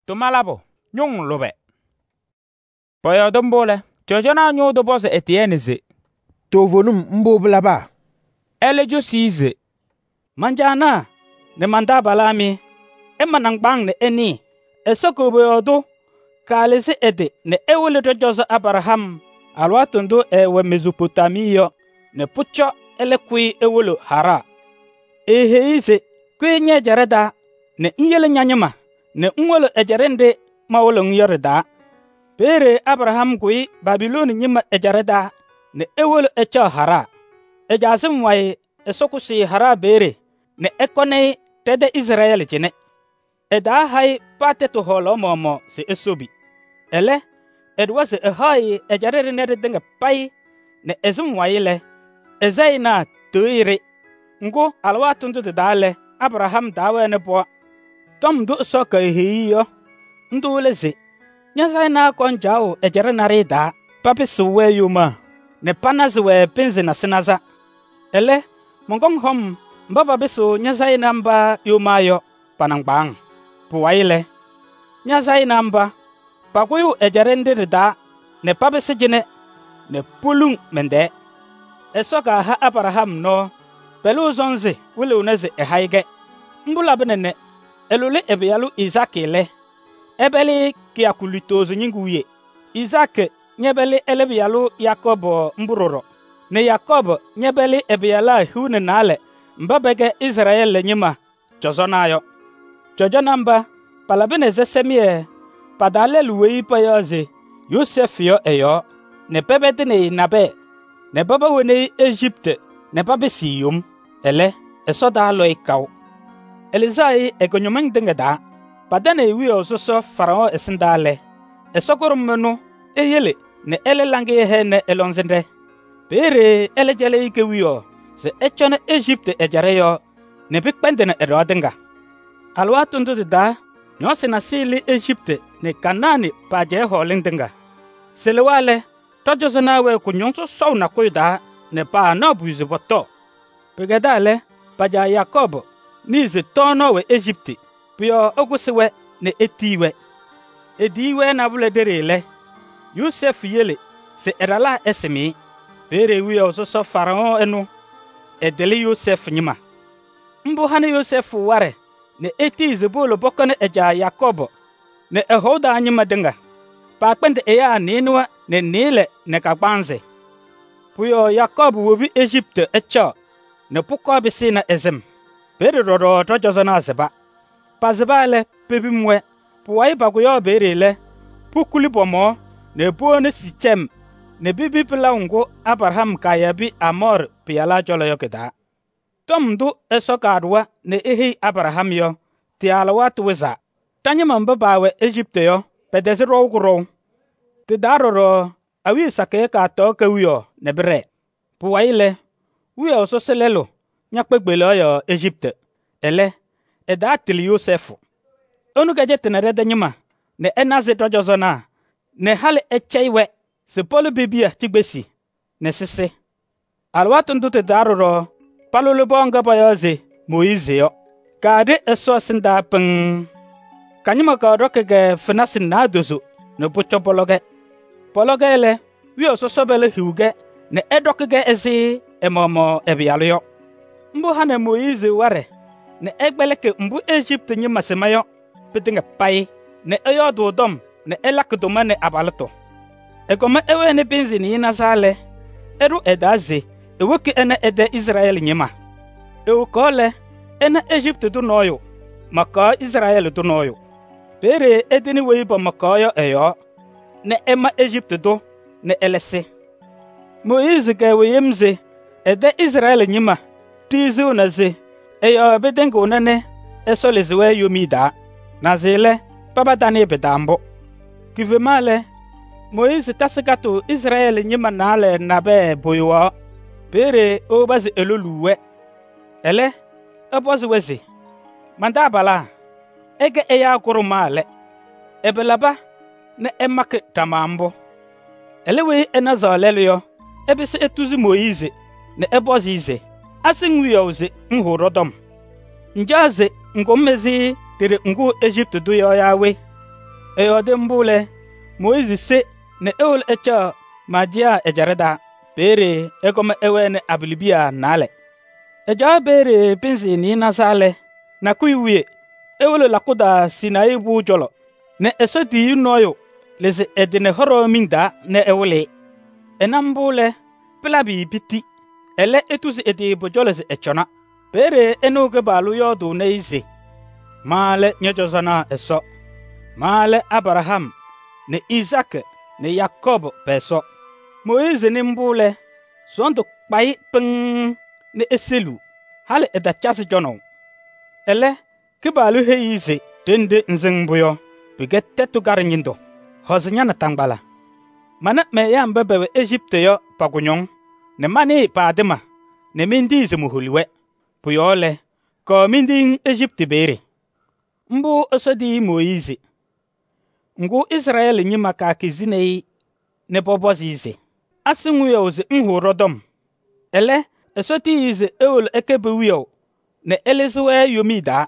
to malabo nyung lobe poyo dombole chojona nyu do bose etieneze to vonum mbo blaba ele josize manjana ne manda balami emanang bang ne eni esoko boyodo kalese ede ne ewele to jozo Abraham alwatondo ewe Mesopotamio ne pucho ele kui ewolo hara eheize kwe nye jareda ne nyele nyanyama ne nwolo ejarende mawolo nyoreda pere Abraham kui Babiloni nyima ejareda ne ewolo echo hara ejasim waye esokusi hara bere ne ekone tede Israel jene eda hai pate to holo momo se esobi ele edwase ehai ejarere ne denga pai ne ezum waile ezaina toire ngo alwa tundu de dale Abraham dawe ne bo tom do soka hiyo nduleze nyazaina konjao ejare narida papi suwe yuma ne panazwe pinzi na sinaza ele mongong hom mbaba bisu nyazaina mba yumayo panangbang puwaile nyazaina mba pakuyu ejare ndirida ne papi sijine ne pulung mende esoka ha Abraham no pelu zonze wile uneze ehaige mbula benene elule ebeyalu Isaac ele ebeli kiakulitozu nyinguye Isaac nyebeli elebeyalu Yakob mburoro ne Yakob nyebeli ebeyala hune nale mbabege Israel nyima jozonayo jojonamba palabene zesemie padale luwei payoze Yosef yo eyo ne pebetine nabe ne baba wone Egypte ne babe siyum ele esoda loy kaw Elizai egonyomang dengeda padane wiyo soso Farao esindale esokorum menu eyele ne ele lange he ne elonzende pere ele jele ike wiyo se echone Egypte ejareyo ne bikpendene erodenga alwa tundu da nyose na sili Egypte ne Kanani paje holindenga selewale tojozona we kunyonso sowna koyda ne pa no buize boto pegedale paja Yakob nize tono we Egypte pio ogusiwe ne etiwe ediwe na bule derele Yosef yele se erala esemi pere wiyo soso Farao enu edeli Yosef nyima mbu hane Yosef ware ne etize bolo bokone eja Yakob ne ehoda nyima denga pa kpende eya ninwa ne nile ne kakbanze puyo Yakob wobi Egypte echo ne puko bisi na ezem pere roro tojozona zeba pazebale pebimwe puwai baguyo berele pukuli bomo ne bone Sichem ne bibi plaungo Abraham kayabi Amor piala jolo yokeda tomdu esokadwa ne ehi Abraham yo tialawa tuweza tanyama mbabawe Egypte yo pedezero guro ti daroro awi sake ka to ka wiyo ne bre puwaile wiyo so selelo nyakpegbelo yo Egypte ele edatil Yosef onu gaje tenere denyima ne enaze tojozona ne hale echeiwe se polo bibia tigbesi ne sise alwatun dute daroro palolo bonga bayoze Moize yo kade eso sinda peng kanyima ka rokege finasin na dozo ne pucho pologe le wiyo so sobele hiuge ne edokege ezi emomo ebialuyo mbu hane Moize ware ne egbeleke mbu Egypte nyima semayo pitinga pai ne eyodo dom ne elakdoma ne abalato egoma ewe ne benzini na sale eru edaze ewoke ene ede Israel nyima ewukole ene Egypte du noyo maka Israel du noyo pere edini weibo maka yo eyo ne ema Egypte do ne elese Moize gawe yemze ede Israel nyima tizu na ze eyo bedengo nane esolezwe yomida na zele babadane bedambo kivemale Moize tasikato Israel nyima nale nabe boywa pere obazi eloluwe ele obozi wezi mandabala ege eya kurumale ebelaba ne emake tamambo elewe enazalelyo ebise etuzi Moize ne ebozi ize asingwiyoze nhurodom njaze ngomezi tere ngu Egypte do yo yawe eyode mbule Moizi se ne ewul echa majia ejareda bere egome ewene abilibia nale eja bere pinsi ni nasale na kuiwie ewul lakuda Sinai bu jolo ne esoti noyo lese edine horo minda ne ewule enambule plabi biti ele etusi edi bojole se echona bere enuge balu yodu ne ise male nyojozana eso male Abraham ne Isaac ne Jacob peso Moise ne mbule zondo kpai peng ne eselu hale edachasi jono ele kibalu heize dende nzengbuyo bigette tu garinyindo hoznya na tangbala mana me ya mbebe Egypte yo pagunyon ne mani padema ne mindi zemuhulwe puyole ko mindi Egypte bere mbu osodi Moise ngu Israel nyima ka kizinei ne bobozize asinguyo ze nhurodom ele esoti ize ewol ekebuyo ne elezwe yomida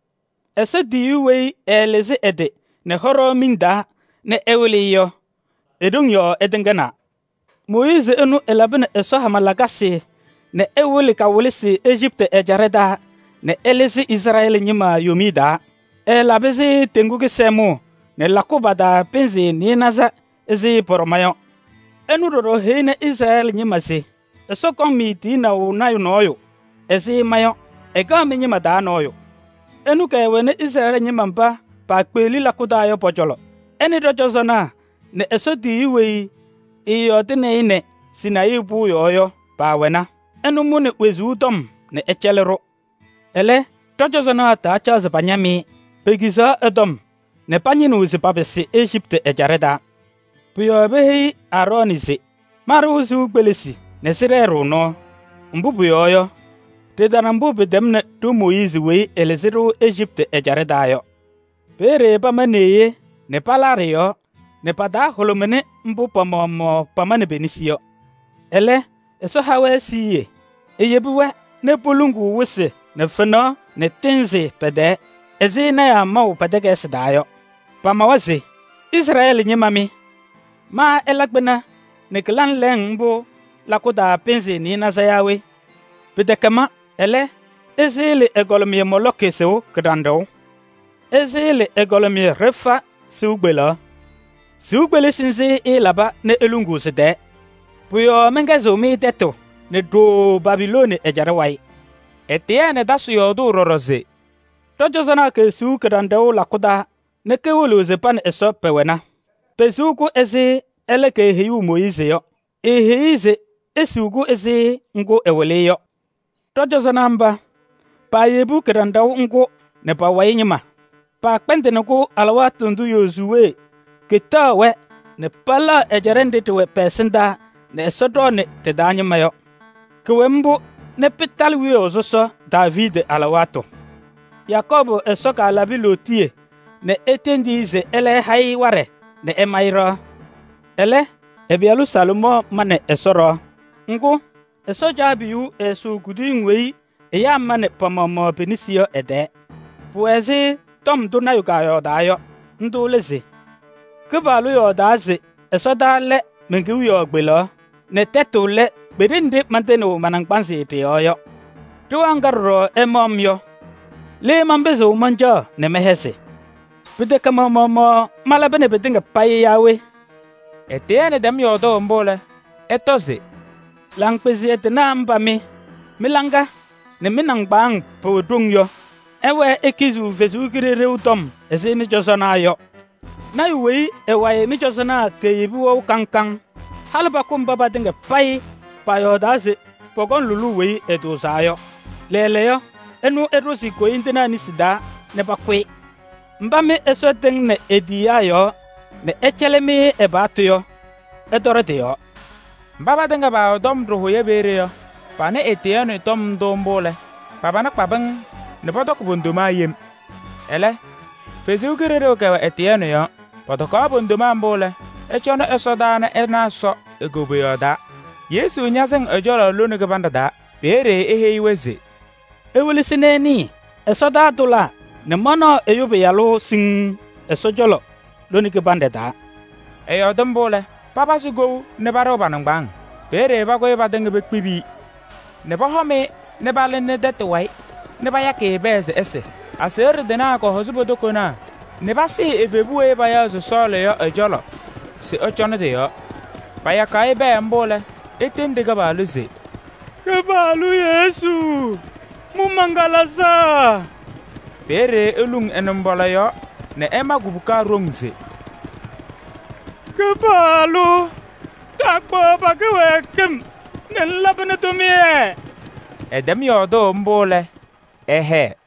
esodi yuwe eleze ede ne horo minda ne ewliyo edungyo edengana Moise enu elabene eso hamalagasi ne ewli ka wolisi Egypte ejareda ne eleze Israel nyima yomida elabezi tengugi semu ne lakubada penzi ni naza ezi poromayo enu roro heine Israel nyimase eso komi tina unayo noyo ezi mayo egami nyima da noyo enu ka wene Israel nyimamba pa kpeli lakudayo pojolo eni dojozona ne eso di iwe iyo dine ine Sinai bu yoyo pa wena enu mune wezu dom ne echelero ele dojozona ta chaza panyami begiza edom ne panyinu zipabesi Egypte ejareda puyo behi Aronise maru zu gbelesi ne sireru no mbubu yoyo dedana mbubu demne tu Moise we eleziru Egypte ejareda yo bere pamaneye ne palario ne pada holomene mbu pamomo pamane benisiyo ele eso hawe siye eyebuwe ne bulungu wuse ne feno ne tenze pede ezina ya mau pedege sidayo pamawazi Israel nyemami ma elagbena ne klan leng bu lakuda penzi ni nazayawe bedekama ele ezile egolomie moloke seu kdando ezile egolomie refa sugbela sinzi ilaba ne elungu sede puyo mengezo mi teto ne do Babilone ejarawai etiene dasu yodu roroze dojozana ke su kdando lakuda ne kewulu zepan eso pewena pesuku ezi eleke heyu Moise yo eheize esugu ezi ngu eweleyo dojozana mba pa yebu kdando ngu ne pa wayinyima pa kpente ngu alwa tundu yozuwe kitawe ne pala ejarende tuwe pesinda ne esodo ne tedanyima yo kwembu ne pital wiyo zoso David alawato Yakobo esoka labilotie ne etendize ele hai ware ne emairo ele ebialu Salomo mane esoro ngu esoja biu esu gudingwei eya mane pamomo benisio ede puezi tom duna yugayo dayo ndulezi kubalu yo daze esoda le mengu yo gbelo ne tetule bedinde manteno manangpansi teoyo tuangaro emomyo le mambezo manja ne mehese bideka momo malabene bedinga paye yawe etiene dem yodo mbole etoze langpezi etena mbami milanga ne minangbang podungyo ewe ekizu vezu kirere utom ezini josana yo na yuwe ewaye mi josana keyibu wo kankang halba kumba badinga paye payo daze pogon lulu we edusayo leleyo enu erusi ko indena ni sida ne bakwe mbame esoteng ne ediayo ne echelemi ebatuyo edorodeyo mbaba denga ba dom droho ye bere yo pa ne etiano tom dombole baba na kpabeng ne bodok bunduma yem ele fezu gerere o ka etiano yo bodok bunduma mbole echono esodana enaso egobeyoda Yesu nyaseng ejolo lonu ke bandada bere eheiweze ewelisine ni esoda dula ne mono eyube yalo sing esojolo loni ke bande da eyo dembole papa su go ne baro banangbang bere ba go ba denge be kpibi ne ba home ne ba le ne dete wai ne ba yake beze ese aser de na ko hozubo dokona ne ba si efebu e ba ya zo sole yo ejolo si ochone de yo ba ya kai be mbole etende ga ba luze ke ba lu Yesu mu mangalasa bere elung enembole yo ne ema gubuka rongze ke ba lu takpo ba ke wekem ne labne to mi edem yo do mbole ehe